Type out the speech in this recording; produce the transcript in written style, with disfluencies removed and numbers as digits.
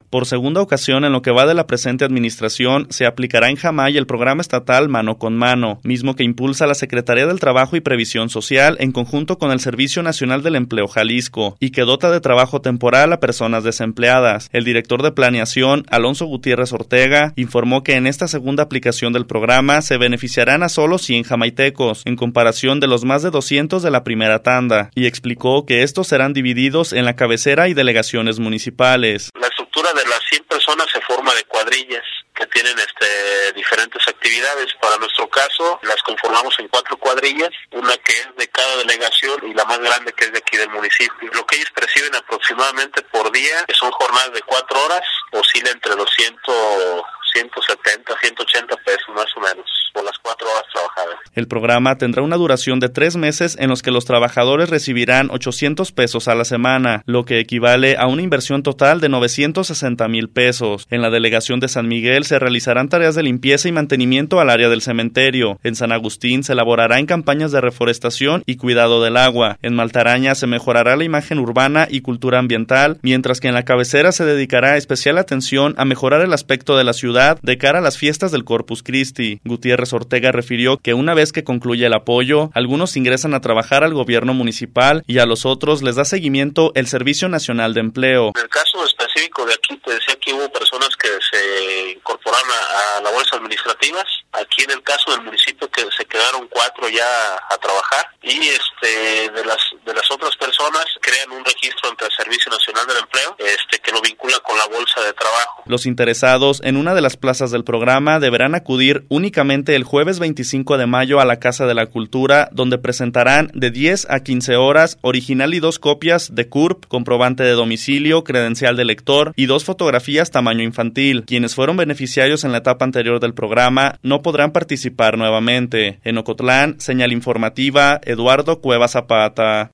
Por segunda ocasión en lo que va de la presente administración, se aplicará en Jamay el programa estatal Mano con Mano, mismo que impulsa la Secretaría del Trabajo y Previsión Social en conjunto con el Servicio Nacional del Empleo Jalisco, y que dota de trabajo temporal a personas desempleadas. El director de Planeación, Alonso Gutiérrez Ortega, informó que en esta segunda aplicación del programa se beneficiarán a solo 100 jamaitecos, en comparación de los más de 200 de la primera tanda, y explicó que estos serán divididos en la cabecera y delegaciones municipales. La estructura de las 100 personas se forma de cuadrillas que tienen diferentes actividades. Para nuestro caso, las conformamos en 4 cuadrillas, una que es de cada delegación y la más grande que es de aquí del municipio. Lo que ellos perciben aproximadamente por día, que son jornadas de 4 horas, oscila entre los 170, 180 pesos más o menos, por las 4 horas trabajadas. El programa tendrá una duración de 3 meses en los que los trabajadores recibirán 800 pesos a la semana, lo que equivale a una inversión total de 960,000 pesos. En la delegación de San Miguel se realizarán tareas de limpieza y mantenimiento al área del cementerio. En San Agustín se elaborará en campañas de reforestación y cuidado del agua. En Maltaraña se mejorará la imagen urbana y cultura ambiental, mientras que en la cabecera se dedicará especial atención a mejorar el aspecto de la ciudad de cara a las fiestas del Corpus Christi. Gutiérrez Ortega refirió que una vez que concluye el apoyo, algunos ingresan a trabajar al gobierno municipal y a los otros les da seguimiento el Servicio Nacional de Empleo. En el caso específico de aquí, te decía que hubo personas que se incorporaron a labores administrativas. Aquí en el caso del municipio que se quedaron 4 ya a trabajar y de las otras personas crean un registro ante el Servicio Nacional del Empleo que lo vincula con la bolsa de trabajo. Los interesados en una de las plazas del programa deberán acudir únicamente el jueves 25 de mayo a la Casa de la Cultura, donde presentarán de 10 a 15 horas original y 2 copias de CURP, comprobante de domicilio, credencial de lector y 2 fotografías tamaño infantil. Quienes fueron beneficiarios en la etapa anterior del programa no podrán participar nuevamente. En Ocotlán, señal informativa, Eduardo Cueva Zapata.